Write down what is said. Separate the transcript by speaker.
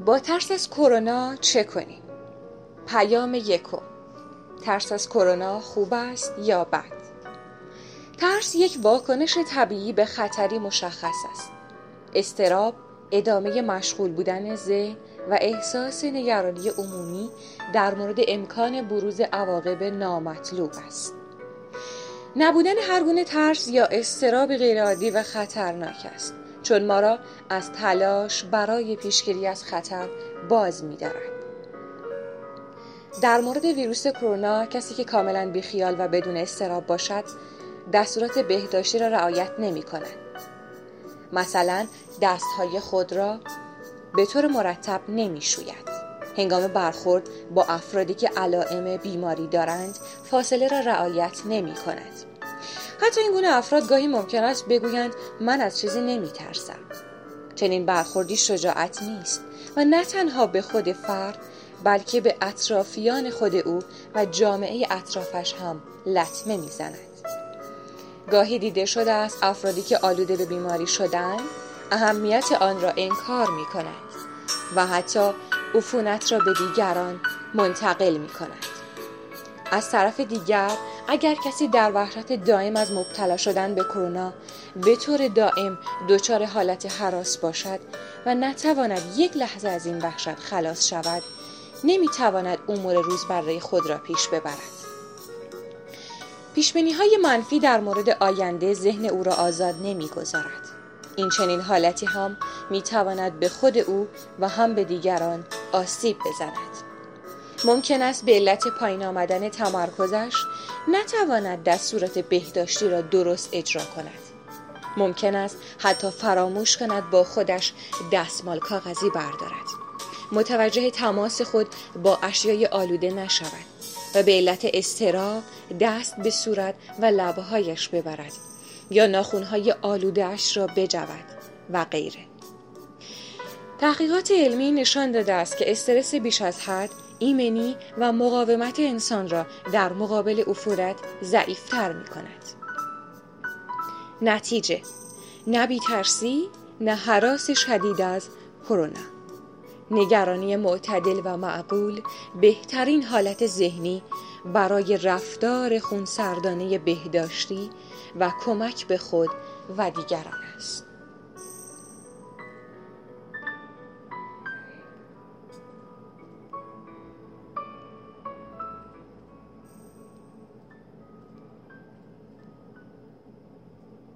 Speaker 1: با ترس از کرونا چه کنیم؟ پیام یکم: ترس از کرونا خوب است یا بد؟ ترس یک واکنش طبیعی به خطری مشخص است. اضطراب ادامه مشغول بودن ذهن و احساس نگرانی عمومی در مورد امکان بروز عواقب نامطلوب است. نبودن هر گونه ترس یا اضطراب غیرعادی و خطرناک است، چون ما را از تلاش برای پیشگیری از خطر باز می‌دارد. در مورد ویروس کرونا، کسی که کاملاً بیخیال و بدون اضطراب باشد، دستورات بهداشتی را رعایت نمی‌کند. مثلا دستهای خود را به طور مرتب نمی‌شوید. هنگام برخورد با افرادی که علائم بیماری دارند، فاصله را رعایت نمی‌کند. حتی این گونه افراد گاهی ممکن است بگویند من از چیزی نمی‌ترسم. چنین برخوردی شجاعت نیست و نه تنها به خود فرد، بلکه به اطرافیان خود او و جامعه اطرافش هم لطمه می‌زند. گاهی دیده شده است افرادی که آلوده به بیماری شدند، اهمیت آن را انکار می‌کنند و حتی عفونت را به دیگران منتقل می‌کنند. از طرف دیگر، اگر کسی در وحشت دائم از مبتلا شدن به کرونا به طور دائم دچار حالت هراس باشد و نتواند یک لحظه از این وحشت خلاص شود، نمیتواند امور روزمره خود را پیش ببرد. پیشبینی‌های منفی در مورد آینده ذهن او را آزاد نمی‌گذارد. این چنین حالتی هم میتواند به خود او و هم به دیگران آسیب بزند. ممکن است به علت پایین آمدن تمرکزش نتواند دستورات بهداشتی را درست اجرا کند. ممکن است حتی فراموش کند با خودش دستمال کاغذی بردارد. متوجه تماس خود با اشیای آلوده نشود و به علت اضطراب دست به صورت و لبهایش ببرد یا ناخن‌های آلوده‌اش را بجود و غیره. تحقیقات علمی نشان داده است که استرس بیش از حد ایمنی و مقاومت انسان را در مقابل عفونت ضعیف‌تر می‌کند. نتیجه: نه بی‌ترسی، نه هراس شدید از کرونا. نگرانی معتدل و معقول بهترین حالت ذهنی برای رفتار خونسردانه بهداشتی و کمک به خود و دیگران است.